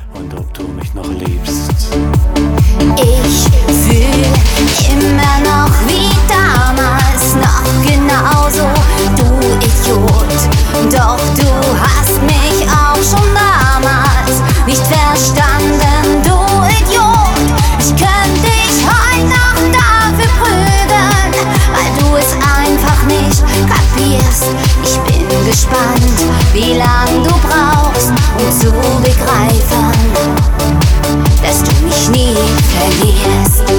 und ob du mich noch liebst. Ich fühle immer noch wie damals, noch genauso, du Idiot. Doch du hast mich auch schon damals nicht verstanden, du Idiot. Ich könnte dich heute noch dafür prügeln, weil du es einfach nicht kapierst. Ich bin gespannt, wie lang du brauchst, um zu begreifen, dass du mich nie verlierst.